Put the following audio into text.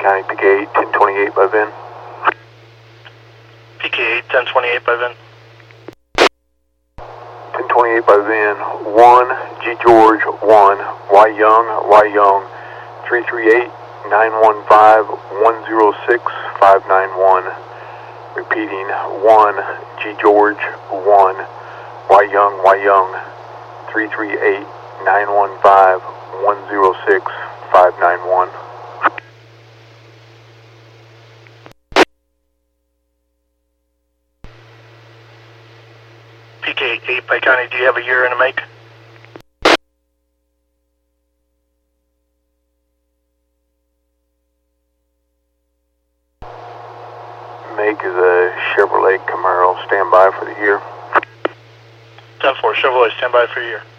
County, PK8, 1028 by VIN. PK8, 1028 by VIN. 1028 by VIN, 1, G George, 1, Y Young, 338-915-106-591. Repeating, 1, G George, 1, Y Young, 338-915-106-591. PK8 by County, do you have a year and a make? Make is a Chevrolet Camaro, stand by for the year. 10-4, Chevrolet, stand by for a year.